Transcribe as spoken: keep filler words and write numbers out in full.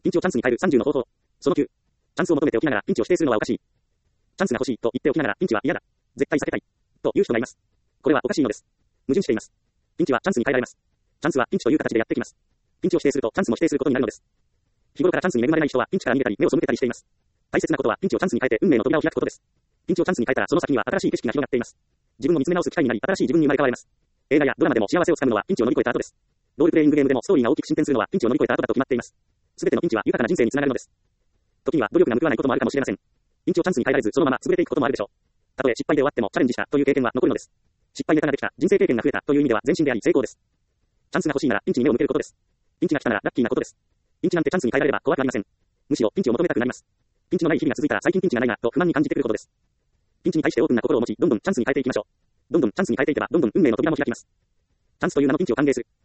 ピンチをチャンスに変えるさんじゅうの方法。そのきゅう。チャンスを求めておきながらピンチを否定するのはおかしい。チャンスが欲しいと言っておきながらピンチは嫌だ。絶対避けたい。という人がいます。これはおかしいのです。矛盾しています。ピンチはチャンスに変えられます。チャンスはピンチという形でやってきます。ピンチを否定するとチャンスも否定することになるのです。日頃からチャンスに恵まれない人はピンチから逃げたり目を背けたりしています。大切なことはピンチをチャンスに変えて運命の扉を開くことです。ピンチをチャンスに変えたらその先には新しい景色が広がっています。自分を見つめ直す機会になり新しい自分に生まれ変われます。映画やドラマでも幸せをつかむのはピンチを乗り越えた後です。ロールプレイングゲームでもストーリーが大きく進展するのはピンチを乗り越えた後だと決まっています。すべてのピンチは豊かな人生につながるのです。時には努力が報わないこともあるかもしれません。ピンチをチャンスに変えられずそのまま潰れていくこともあるでしょう。たとえ失敗で終わってもチャレンジしたという経験は残るのです。失敗ネタができた、人生経験が増えたという意味では前進であり成功です。チャンスが欲しいならピンチに目を向けることです。ピンチが来たならラッキーなことです。ピンチなんてチャンスに変えられれば怖くありません。むしろピンチを求めたくなります。ピンチのない日々が続いたら最近ピンチがないなと不満に感じてくることです。ピンチに対してオープンな心を持ちどんどんチャンスに変えていきましょう。どんどんチャンスに変えていけばどんどん運命の扉も開きます。チャンスという名のピンチを歓迎する。